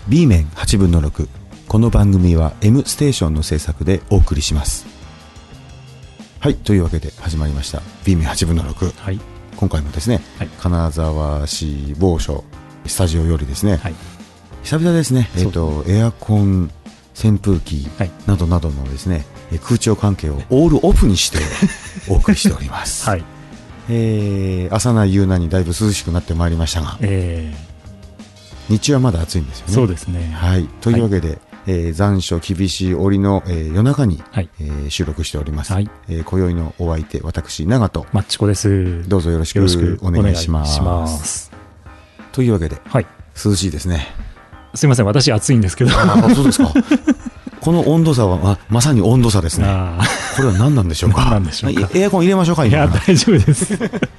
B 面8分の6。この番組は M ステーションの制作でお送りします。はい、というわけで始まりました B 面8分の6、はい、今回もですね、はい、金沢市某所スタジオよりですね、はい、久々ですね、エアコン、扇風機などなどのですね、空調関係をオールオフにしてお送りしております、はい。朝な夕なにだいぶ涼しくなってまいりましたが、日中はまだ暑いんですよね。 そうですね、 はい、というわけで、残暑厳しい折の、夜中に、はい、収録しております、はい。今宵のお相手、私長戸マッチコです。 どうぞよろしくお願いします。というわけで、はい、涼しいですね。 すいません、私暑いんですけど。 そうですか。この温度差はまさに温度差ですね。これは何なんでしょうか。 何なんでしょうか。 エアコン入れましょうか。今。 いや大丈夫です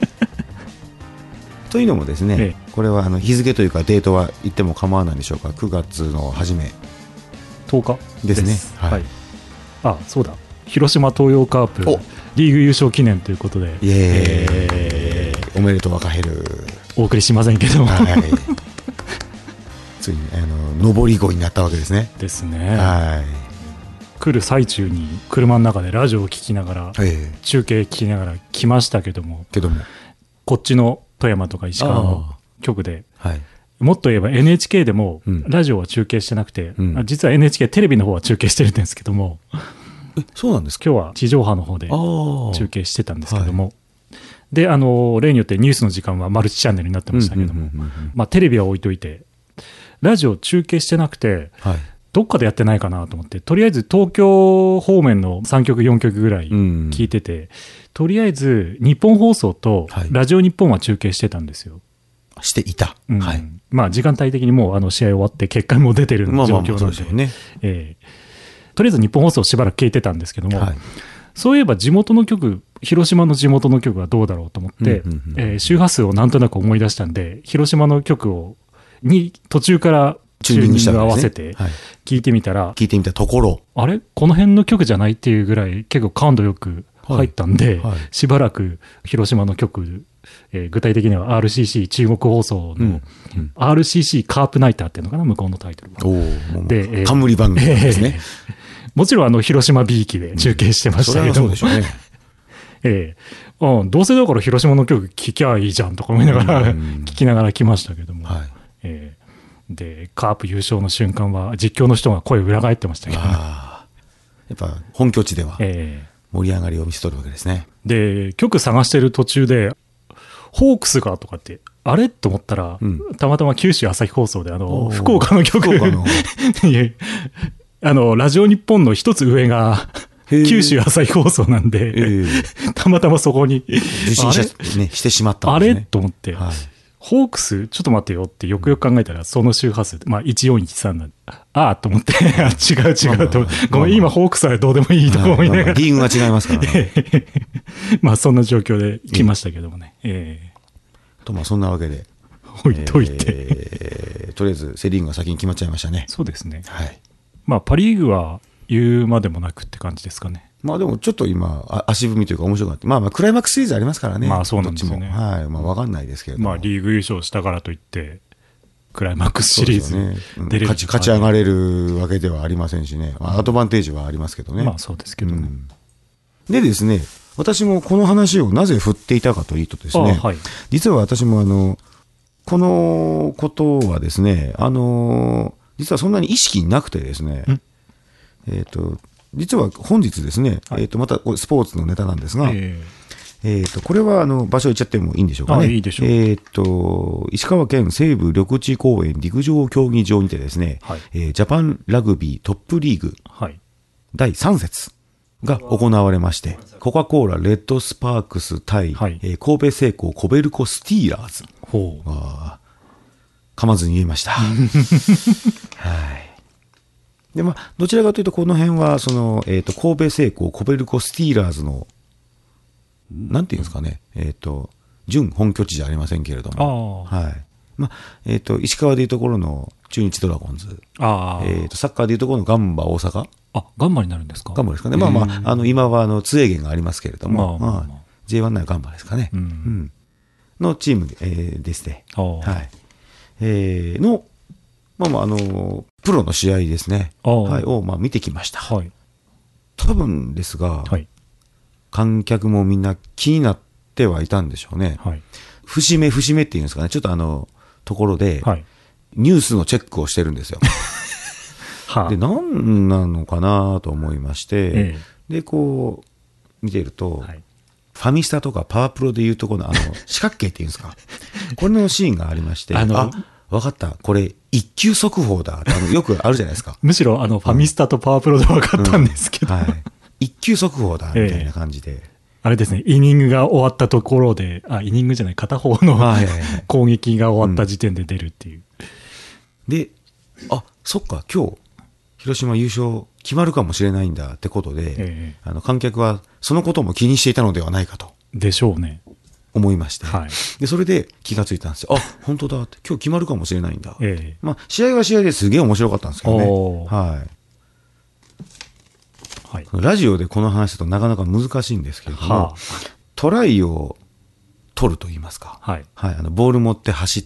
というのもですね、これは日付というかデートは言っても構わないでしょうか。9月の初め 10日ですね。はい、 あ、そうだ、広島東洋カープリーグ優勝記念ということで、 イエーイ、おめでとう赤ヘルお送りしませんけども、はい、 ついに上り号になったわけですね。 ですね。はい、来る最中に車の中でラジオを聞きながら、中継聞きながら来ましたけども、こっちの富山とか石川の局で、はい、もっと言えば NHK でもラジオは中継してなくて、実は NHK テレビの方は中継してるんですけども、 そうなんですか。 今日は地上波の方で中継してたんですけども、はい、で例によってニュースの時間はマルチチャンネルになってましたけども、テレビは置いといてラジオ中継してなくて、はい、どっかでやってないかなと思って、とりあえず東京方面の3局4局ぐらい聞いてて、とりあえず日本放送とラジオ日本は中継してたんですよ。 していた、はい、 時間帯的にもう試合終わって結果も出てる状況なので、とりあえず日本放送しばらく聞いてたんですけども、はい、そういえば地元の局、広島の地元の局はどうだろうと思って、周波数をなんとなく思い出したんで、広島の局に途中からチューニング合わせて聞いてみたところ、 あれこの辺の局じゃないっていうぐらい結構感度よく入ったんで、はいはい、しばらく広島の局、具体的には RCC 中国放送の、RCC カープナイターっていうのかな、向こうのタイトルは。 で、冠番組ですね。 もちろん広島 B 機で中継してましたけども、どうせだから広島の曲聴きゃいいじゃんとか思いながら聞きながら来ましたけども、はい、でカープ優勝の瞬間は実況の人が声を裏返ってましたけど、ね、 やっぱ本拠地では盛り上がりを見せとるわけですね。 で曲探してる途中でホークスがとかってあれと思ったら、たまたま九州朝日放送で福岡の曲ラジオ日本の一つ上が九州朝日放送なんで、たまたまそこに受信してしまったんですね。 あれと思って、はい、ホークスちょっと待ってよってよくよく考えたらその周波数、1413なんで、と思って違うと、ごめん今ホークスはどうでもいいと思いながら、 リーグが違いますからね。 そんな状況で来ましたけどもね。 そんなわけで置いといて、 とりあえずセ・リーグが先に決まっちゃいましたね。 そうですね。はい。パ・リーグは言うまでもなくって感じですかね。 でもちょっと今足踏みというか面白かった。クライマックスシリーズありますからね。 そうなんですよね。 はい。分かんないですけれども。 リーグ優勝したからといってクライマックスシリーズ出れる、 勝ち上がれるわけではありませんしね。アドバンテージはありますけどね。 そうですけどね。 でですね、私もこの話をなぜ振っていたかというとですね、はい、実は私もこのことはですね、実はそんなに意識なくてですね、実は本日ですね、はい、またスポーツのネタなんですが、これは場所行っちゃってもいいんでしょうかね。 いいでしょう。 石川県西部緑地公園陸上競技場にてですね、はい、ジャパンラグビートップリーグ、はい、第3節が行われまして、コカ・コーラレッドスパークス対、はい、神戸製鋼コベルコスティーラーズ。噛まずに言いました。はい。で、どちらかというと、この辺は、神戸製鋼コベルコスティーラーズの、なんていうんですかね、準本拠地じゃありませんけれども、はい。石川でいうところの中日ドラゴンズ、サッカーでいうところのガンバ大阪。 ガンバになるんですか。 ガンバですかね。今は津江源がありますけれども、J1 ならガンバですかね。のチーム、ですね。はい。 プロの試合ですね。はい、を、見てきました。はい。多分ですが、はい、観客もみんな気になってはいたんでしょうね。はい。節目っていうんですかね。ちょっとところで、はい、ニュースのチェックをしてるんですよ。はあ、で、何なのかなと思いまして、で、こう、見ていると、はい、ファミスタとかパワープロでいうとこの四角形っていうんですか。これのシーンがありまして、わかった。これ、一球速報だ。よくあるじゃないですか。 むしろ、ファミスタとパワープロで分かったんですけど。はい。 一球速報だ。みたいな感じで。 あれですね、イニングが終わったところで、イニングじゃない、片方の攻撃が終わった時点で出るっていう。 で、そっか、今日、広島優勝決まるかもしれないんだってことで、観客はそのことも気にしていたのではないかと。 でしょうね。 思いまして、はい、でそれで気がついたんですよ。本当だって、今日決まるかもしれないんだ。試合は試合ですげえ面白かったんですけどね。はい。ラジオでこの話だとなかなか難しいんですけれども、トライを取ると言いますか、はいはい、ボール持って走って、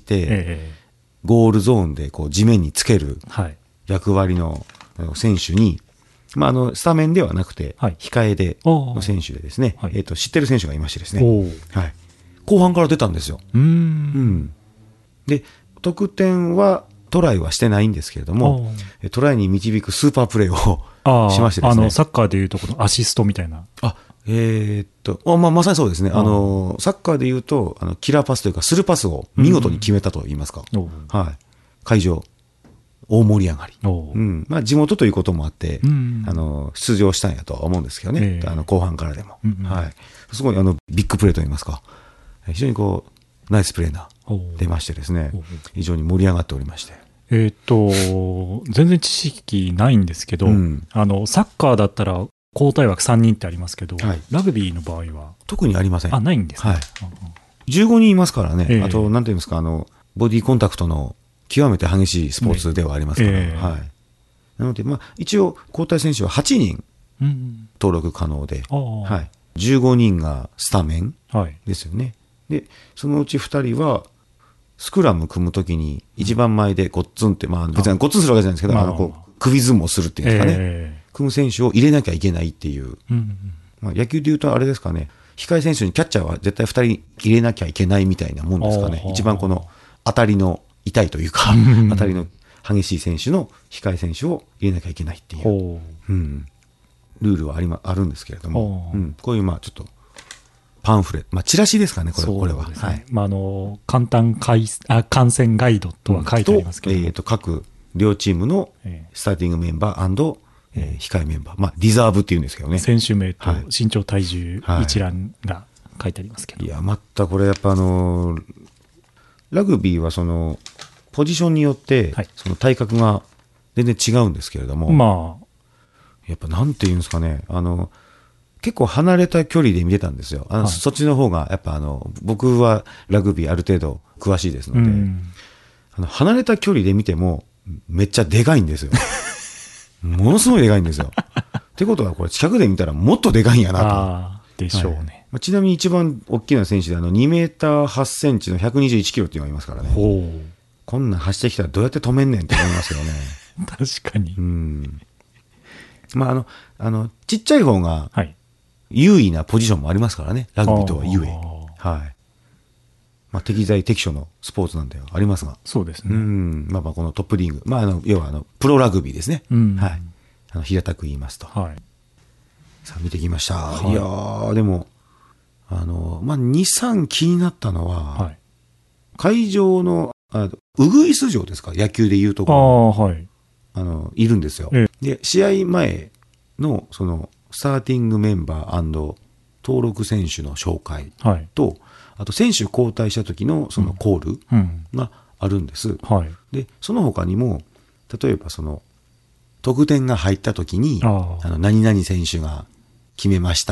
ゴールゾーンでこう地面につける役割の選手に、スタメンではなくて、控えでの選手でですね、知ってる選手がいましてですね、はい、後半から出たんですよ。で、得点は、トライはしてないんですけれども、トライに導くスーパープレーをしましてですね。 サッカーでいうとこのアシストみたいな。 まさにそうですね。サッカーでいうと、キラーパスというか、スルーパスを見事に決めたと言いますか。はい。会場、大盛り上がり。地元ということもあって、出場したんやとは思うんですけどね。後半からでも。はい。すごい、ビッグプレーと言いますか。非常にこう、ナイスプレーな、出ましてですね。非常に盛り上がっておりまして。 全然知識ないんですけど、サッカーだったら交代枠3人ってありますけど、ラグビーの場合は特にありません。 ないんですね。はい。 15人いますからね。あと、なんていうんですか、ボディコンタクトの極めて激しいスポーツではありますから。はい。なので、一応、交代選手は8人登録可能で、はい。15人がスタメンですよね。で、そのうち2人は、スクラム組むときに一番前でごっつんって、別にごっつんするわけじゃないんですけど、首相撲するっていうんですかね。組む選手を入れなきゃいけないっていう。野球で言うとあれですかね、控え選手にキャッチャーは絶対2人入れなきゃいけないみたいなもんですかね。一番この当たりの痛いというか、当たりの激しい選手の控え選手を入れなきゃいけないっていう、ルールはあるんですけれども、こういうちょっと、パンフレット、チラシですかね、これは。はい。 簡単観戦ガイドとは書いてありますけど。 各両チームのスターティングメンバー&控えメンバー。リザーブっていうんですけどね。 選手名と身長体重一覧が書いてありますけど。 いや、これやっぱラグビーはその、ポジションによって、その体格が全然違うんですけれども。やっぱなんていうんですかね、結構離れた距離で見てたんですよ。そっちの方が、やっぱ僕はラグビーある程度詳しいですので、離れた距離で見ても、めっちゃでかいんですよ。ものすごいでかいんですよ。ってことは、これ近くで見たらもっとでかいんやなと。でしょうね。 ちなみに一番大きな選手で、2メーター8センチの121キロっていうのがいますからね。こんなん走ってきたらどうやって止めんねんって思いますよね。 確かに。 ちっちゃい方が、優位なポジションもありますからね、ラグビーとはゆえ。はい。適材適所のスポーツなんではありますが。 そうですね。 このトップリーグ。要はプロラグビーですね。はい。平たく言いますと。はい。さあ、見てきました。いやー、でも、2、3気になったのは、会場の、ウグイス城ですか、野球で言うところ。いるんですよ。で、試合前の、スターティングメンバー&登録選手の紹介と、あと選手交代した時のそのコールがあるんです。で、その他にも、例えば得点が入った時に、何々選手が決めました。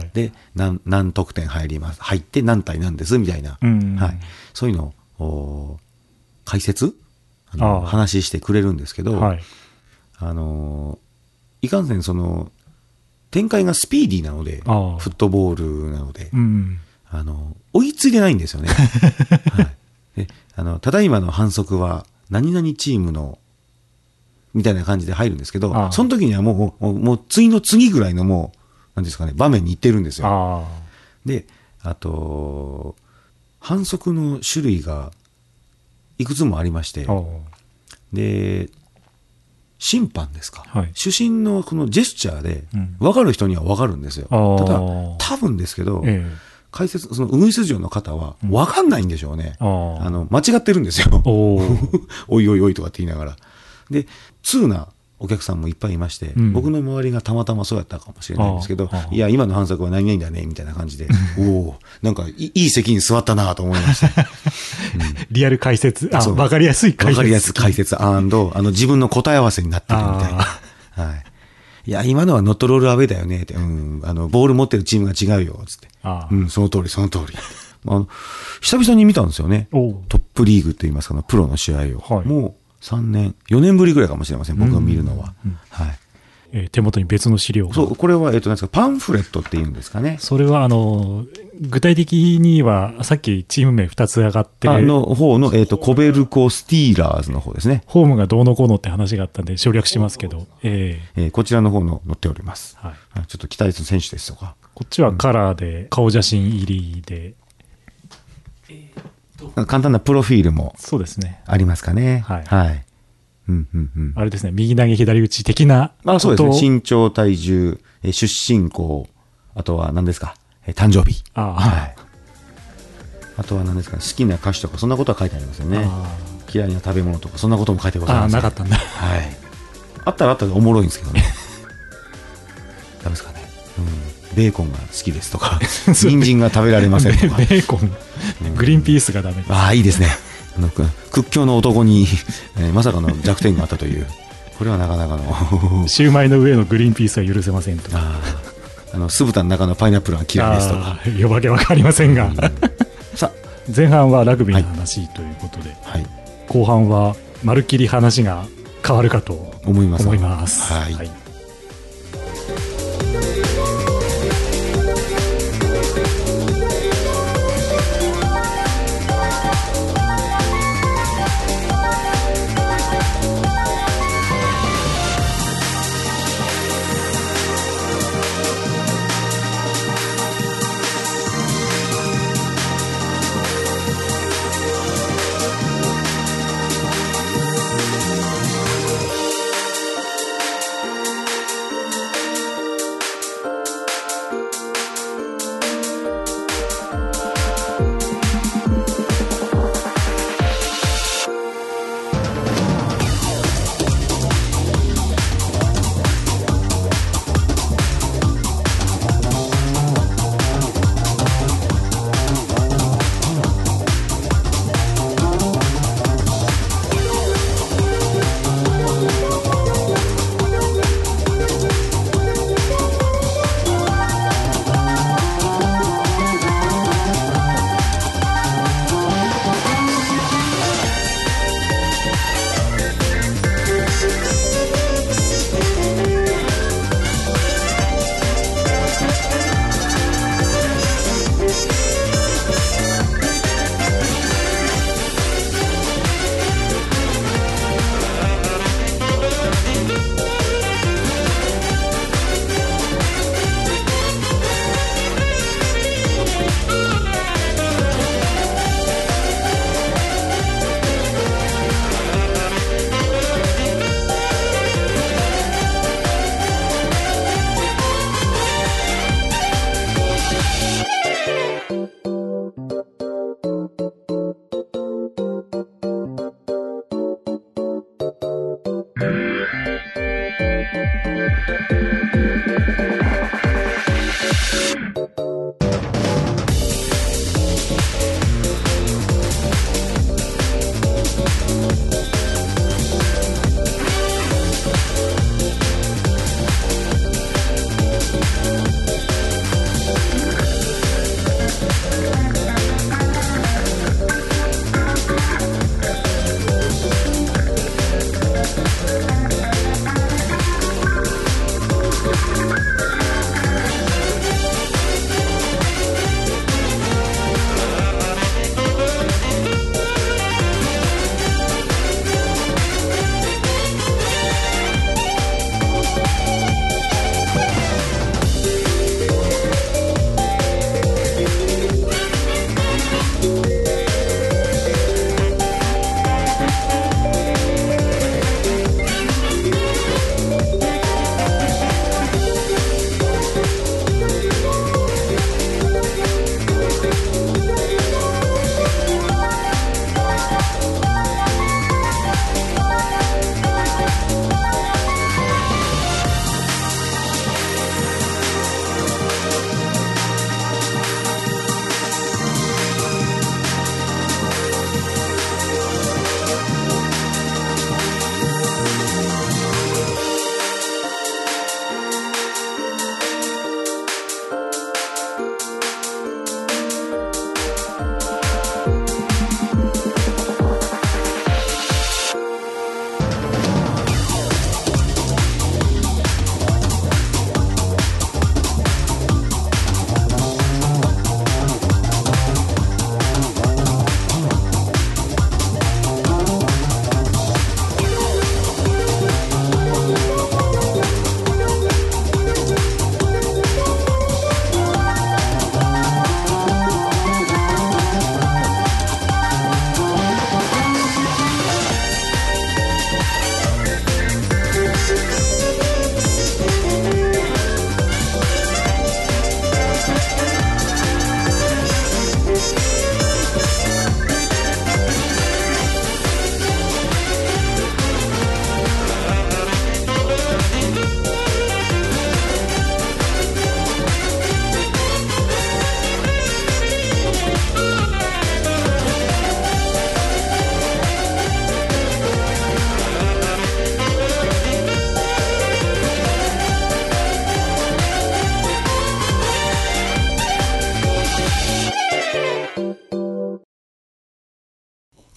で、何得点入って何対何ですみたいな、そういうのを解説話してくれるんですけど、いかんせん展開がスピーディーなので、フットボールなので、追いついてないんですよね。ただいまの反則は、何々チームのみたいな感じで入るんですけど、その時にはもう次の次ぐらいのもう、なんですかね、場面に行ってるんですよ。で、あと、反則の種類がいくつもありまして、で、審判ですか、はい、主審のこのジェスチャーで分かる人には分かるんですよ。ただ多分ですけど、解説、そのウグイス嬢の方は分かんないんでしょうね。間違ってるんですよ。おいおいおいとかって言いながら。で、通なお客さんもいっぱいいまして、僕の周りがたまたまそうやったかもしれないんですけど、いや、今の反則は何々だね、みたいな感じで、おお、なんかいい席に座ったなと思いました。 リアル解説、わかりやすい解説。 わかりやすい解説、自分の答え合わせになってるみたいな。はい。いや、今のはノットロールアウェイだよねって、ボール持ってるチームが違うよ、つって。その通り、その通り。久々に見たんですよね。トップリーグといいますか、プロの試合を。はい、もう3年、4年ぶりぐらいかもしれません、僕が見るのは。はい。 手元に別の資料が。 そう、これは、なんですか、パンフレットっていうんですかね。 それは、具体的には、さっきチーム名2つ上がって。 の方の、コベルコスティーラーズの方ですね。 ホームがどうのこうのって話があったんで省略しますけど。 こちらの方の載っております。はい。ちょっと期待する選手ですとか。 こっちはカラーで、顔写真入りで。 簡単なプロフィールも。 そうですね。 ありますかね。はい。はい。 あれですね、右投げ左打ち的な。 そうですね。身長、体重、出身校、あとは何ですか、誕生日。はい。あとは何ですか、好きな歌手とか、そんなことは書いてありませんね。嫌いな食べ物とか、そんなことも書いてございません。 なかったんだ。 はい。あったらあったでおもろいんですけどね。ダメですかね。ベーコンが好きですとか、人参が食べられませんとか。 ベーコン、グリーンピースがダメです。 いいですね。屈強の男に、まさかの弱点があったという。これはなかなかの。 シューマイの上のグリーンピースは許せませんと。 酢豚の中のパイナップルは嫌いですとか。 呼ばけわかりませんが。さあ、前半はラグビーの話ということで、後半はまるっきり話が変わるかと思います。はい。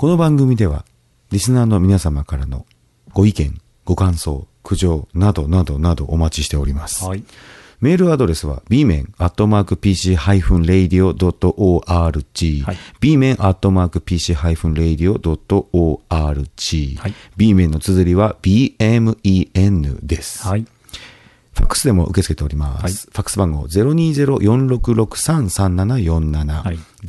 この番組ではリスナーの皆様からのご意見、ご感想、苦情などなどなどお待ちしております。はい、メールアドレスは bmen@pc-radio.org、はい、bmen@pc-radio.org、はい、bmen の綴りは bmen です。はい、ファックスでも受け付けております。はい、ファックス番号 020-466-3747、はい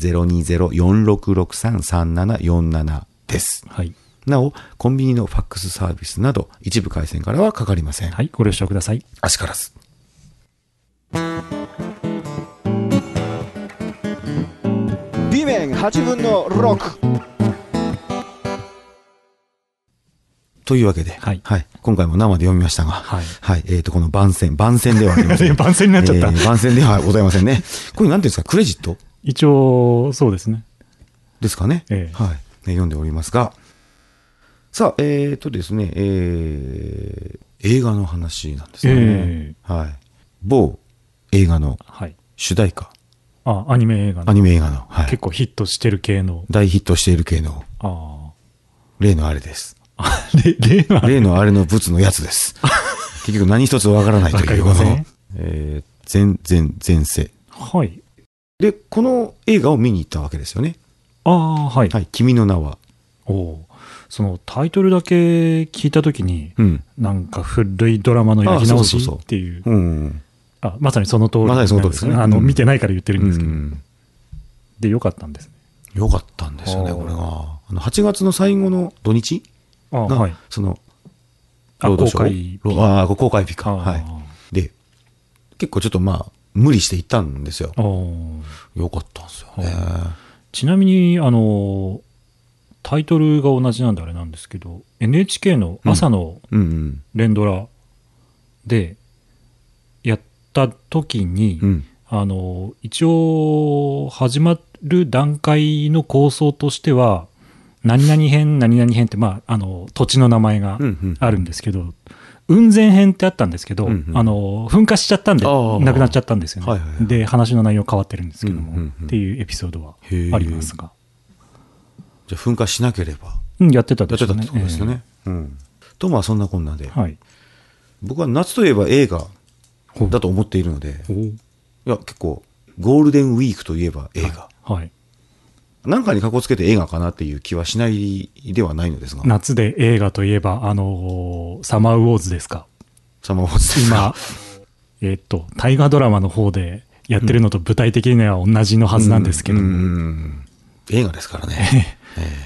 、020-466-3747です。はい、なお、コンビニのファックスサービスなど一部回線からはかかりません。 はい、ご了承ください。 あしからず。 B 面8分の6 というわけで、はいはい、今回も生で読みましたが、はいはい、この番宣ではありません。 番宣になっちゃった。 番宣ではございませんね。これなんていうんですか、クレジット？ 一応そうですね。 ですかね。はい、読んでおりますが、さあですね、映画の話なんですね。はい。某映画の主題歌。 はい、アニメ映画の。 はい、 結構ヒットしてる系の。 大ヒットしている系の。例のあれです。 例のあれのブツのやつです。結局何一つわからないという。 わかりません。 前世。 はい。 で、この映画を見に行ったわけですよね。 はい。 はい。君の名は。 そのタイトルだけ聞いたときに、なんか古いドラマのやり直しっていう。まさにその通り。 まさにその通りですね。 見てないから言ってるんですけど。で、よかったんですね。 よかったんですよね、これが。8月の最後の土日が、その、ロードショー。公開日か。はい。で、結構ちょっと無理して行ったんですよ。よかったんですよね。 ちなみに、タイトルが同じなんであれなんですけど、NHK の朝の連ドラでやった時に、一応始まる段階の構想としては、何々編って、土地の名前があるんですけど、雲仙編ってあったんですけど、噴火しちゃったんで、なくなっちゃったんですよね。で、話の内容変わってるんですけども、っていうエピソードはありますが。 じゃあ噴火しなければやってたってことですよね。と、そんなこんなで。僕は夏といえば映画だと思っているので、いや、結構、ゴールデンウィークといえば映画。なんかにかこつけて映画かなっていう気はしないではないのですが。 夏で映画といえば、サマーウォーズですか。 サマーウォーズですか。 今、大河ドラマの方でやってるのと具体的には同じのはずなんですけども。 映画ですからね。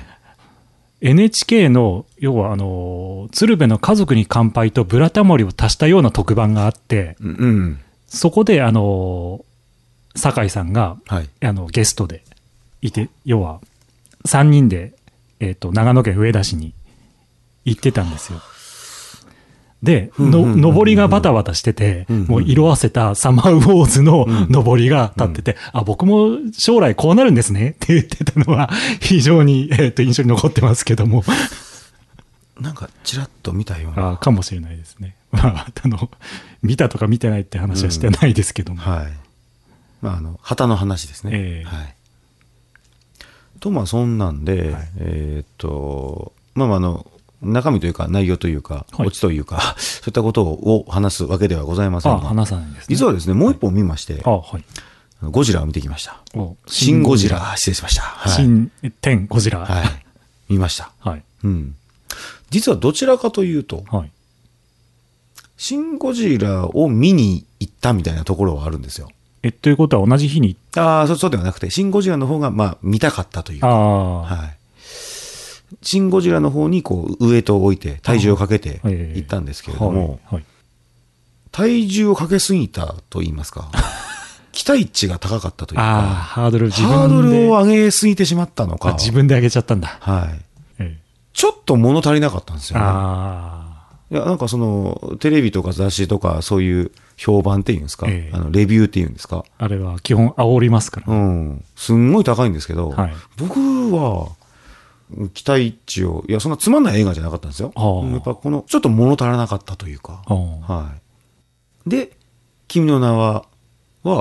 NHK の、要は鶴瓶の家族に乾杯とブラタモリを足したような特番があって、そこで酒井さんが、ゲストでいて、要は3人で、長野県上田市に行ってたんですよ。で、上りがバタバタしてて、もう色あせたサマーウォーズの上りが立ってて、僕も将来こうなるんですねって言ってたのは非常に、印象に残ってますけども。 なんかちらっと見たような。 かもしれないですね。見たとか見てないって話はしてないですけども。 はい。旗の話ですね。はい。と、そんなんで、中身というか内容というか、オチというか、そういったことを話すわけではございませんが、 話さないですね。 実はですね、もう一本見まして、ゴジラを見てきました。シン・ゴジラ、失礼しました。 新天ゴジラ。 はい。見ました。実はどちらかというと、シン・ゴジラを見に行ったみたいなところはあるんですよ。 ということは同じ日にそうではなくて、シン・ゴジラの方が見たかったというか、シン・ゴジラの方にウエイトを置いて体重をかけて行ったんですけれども、体重をかけすぎたと言いますか、期待値が高かったというか、 ハードルを上げすぎてしまったのか、 自分で上げちゃったんだ。 ちょっと物足りなかったんですよね。いや、なんかテレビとか雑誌とかそういう評判っていうんですか、レビューっていうんですか。 あれは基本煽りますから。 すんごい高いんですけど、僕は、期待値を、いや、そんなつまんない映画じゃなかったんですよ。やっぱちょっと物足らなかったというか。で、君の名は、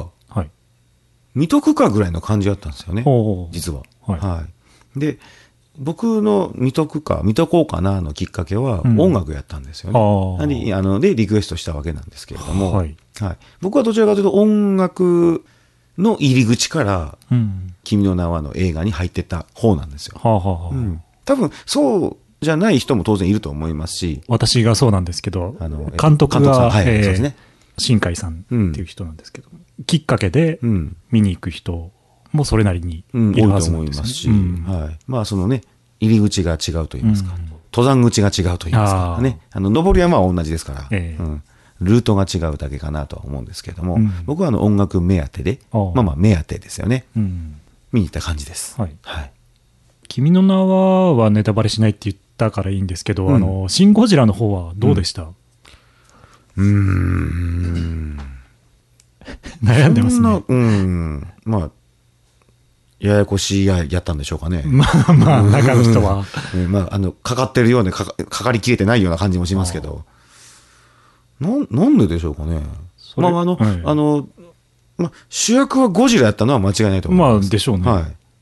見とくかぐらいの感じだったんですよね。実は。で、 僕の見とこうかなのきっかけは音楽やったんですよね。で、リクエストしたわけなんですけれども、はいはい、僕はどちらかというと音楽の入り口から、君の名はの映画に入ってた方なんですよ。多分、そうじゃない人も当然いると思いますし。 私がそうなんですけど、監督が、はい、そうですね。新海さんっていう人なんですけど、きっかけで見に行く人もそれなりにいるはずなんですよね。 はい。まあそのね、入り口が違うと言いますか、登山口が違うと言いますかね。登り山は同じですから、ルートが違うだけかなとは思うんですけれども、僕は音楽目当てで、目当てですよね。見に行った感じです。はい。 君の名はネタバレしないって言ったからいいんですけど、シン・ゴジラの方はどうでした？悩んでますね。 まあ、ややこしいやったんでしょうかね。 まあ、中の人は。 かかってるようでかかりきれてないような感じもしますけど。なんででしょうかね。主役はゴジラやったのは間違いないと思います。 まあ、でしょうね。 はい。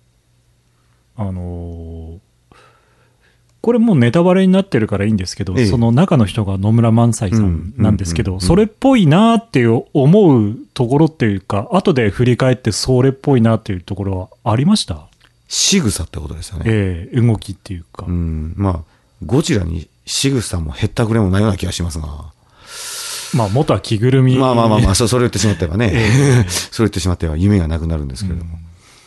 これもうネタバレになってるからいいんですけど、その中の人が野村萬斎さんなんですけど、それっぽいなって思うところっていうか、後で振り返ってそれっぽいなっていうところはありました？ 仕草ってことですよね。 動きっていうか。 まあ、ゴジラに仕草もへったくれもないような気がしますが。 まあ、元は着ぐるみ。 それを言ってしまってはね。それを言ってしまっては夢がなくなるんですけれども。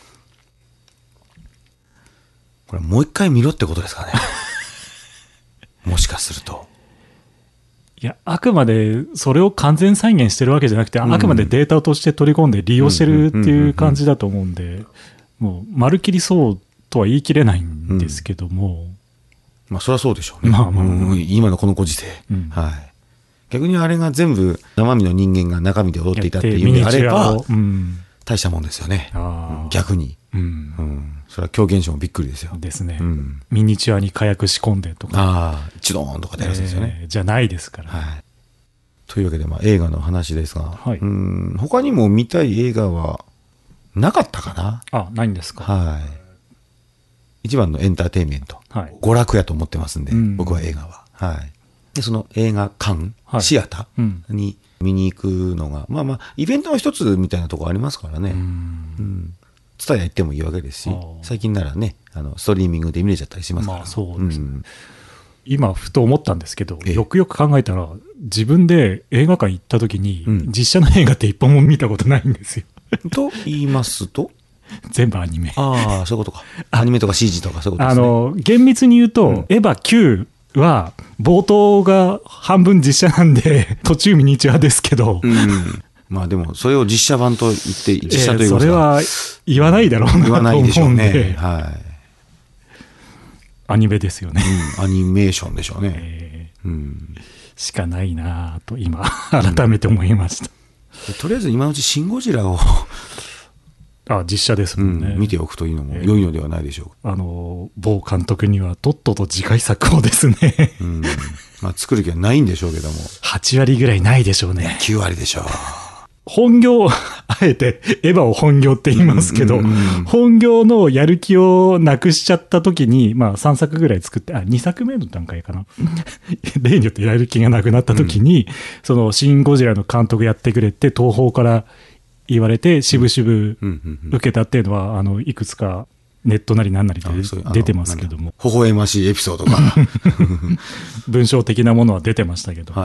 これもう一回見ろってことですかね。もしかすると。 いや、あくまでそれを完全再現してるわけじゃなくて、あくまでデータとして取り込んで利用してるっていう感じだと思うんで、もう、まるっきりそうとは言い切れないんですけども。 まあ、そりゃそうでしょうね。今のこのご時世。はい。逆にあれが全部生身の人間が中身で踊っていたっていう意味であれば、大したもんですよね。逆に。それは狂現象もびっくりですよ。 ですね。ミニチュアに火薬仕込んでとか。 チドーンとかってやつですよね。 じゃないですから。 というわけで、映画の話ですが、他にも見たい映画はなかったかな。 ないんですか。 はい。一番のエンターテインメント。娯楽やと思ってますんで、僕は映画は。はい。で、その映画館、シアターに見に行くのが、イベントの一つみたいなところありますからね。ツタヤ行ってもいいわけですし、最近ならね、ストリーミングで見れちゃったりしますから。 そうですね。今、ふと思ったんですけど、よくよく考えたら、自分で映画館行った時に、実写の映画って一本も見たことないんですよ。 と言いますと全部アニメ。 そういうことか。アニメとか CG とかそういうことですね。 厳密に言うと、エヴァ9は、冒頭が半分実写なんで、途中ミニチュアですけど。 まあでも、それを実写版と言って、実写というか、それは言わないだろうなと思うんで。言わないでしょうね。はい。アニメですよね。 アニメーションでしょうね。 しかないなと、今、改めて思いました。 とりあえず今のうちシン・ゴジラを実写ですもんね。 見ておくというのも良いのではないでしょうか。 某監督にはとっとと次回作をですね。 作る気はないんでしょうけども。 8割ぐらいないでしょうね。 9割でしょう。 本業、あえてエヴァを本業って言いますけど、本業のやる気をなくしちゃった時に、3作ぐらい作って、2作目の段階かな。例によってやる気がなくなった時に、そのシン・ゴジラの監督やってくれって東宝から言われて、しぶしぶ受けたっていうのは、いくつかネットなりなんなりで出てますけども。 微笑ましいエピソードが。 文章的なものは出てましたけど。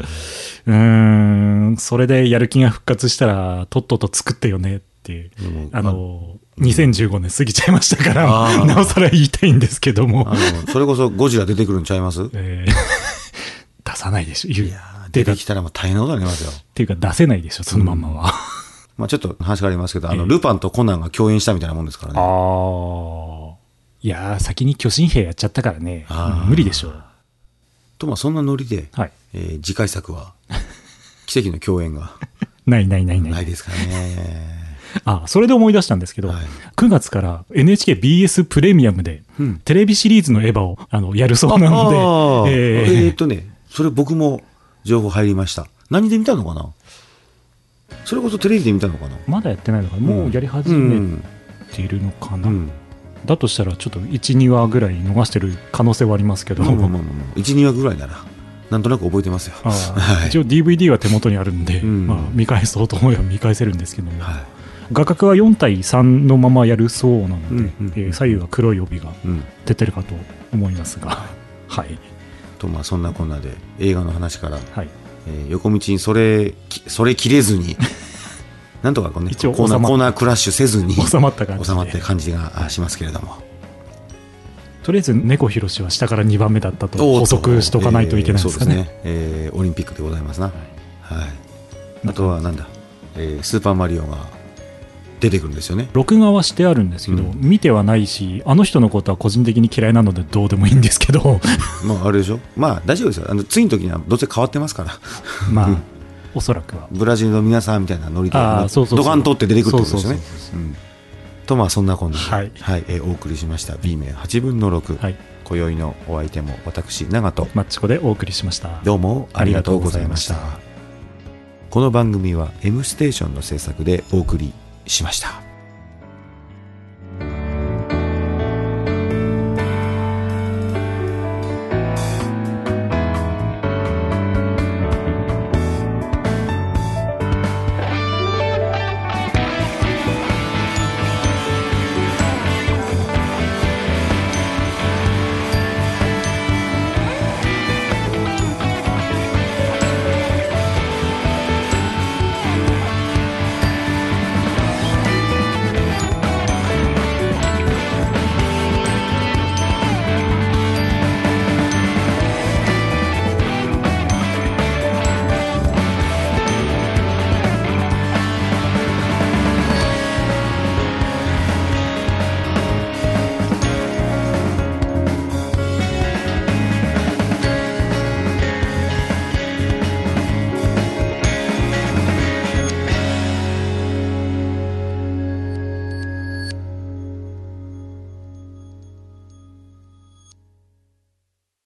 それでやる気が復活したら、とっとと作ってよねっていう。2015年過ぎちゃいましたから、なおさら言いたいんですけども。 それこそゴジラ出てくるんちゃいます？ 出さないでしょ。 出てきたら大変なことになりますよ。 っていうか出せないでしょ、そのまんまは。 ちょっと話がありますけど、ルパンとコナンが共演したみたいなもんですからね。 いやー、先に巨神兵やっちゃったからね。無理でしょう。 と、そんなノリで、次回作は、奇跡の共演が。 ないですからね。 それで思い出したんですけど、9月から NHKBS プレミアムで、テレビシリーズのエヴァをやるそうなので。 それ僕も情報入りました。何で見たのかな？それこそテレビで見たのかな？ まだやってないのかな？もうやり始めているのかな？ だとしたらちょっと 1,2 話ぐらい逃してる可能性はありますけど、 1、2話ぐらいならなんとなく覚えてますよ。 一応 DVD は手元にあるんで、見返そうと思えば見返せるんですけども、画角は4対3のままやるそうなので、左右は黒い帯が出てるかと思いますが、はい。 とそんなこんなで映画の話から、横道にそれ切れずになんとかね、コーナークラッシュせずに収まった感じがしますけれども、 とりあえず猫ひろしは下から2番目だったと補足しとかないといけないですかね。 そうですね、オリンピックでございますな。あとはなんだ、スーパーマリオが出てくるんですよね。 録画はしてあるんですけど、見てはないし、あの人のことは個人的に嫌いなのでどうでもいいんですけどあれでしょ、大丈夫ですよ。次の時にはどうせ変わってますからおそらくはブラジルの皆さんみたいなノリでドカンとって出てくるってことですよね。とそんなこんなで、お送りしました B 面8分の6、今宵のお相手も私長とマッチコでお送りしました。 どうもありがとうございました。この番組は M ステーションの制作でお送りしました。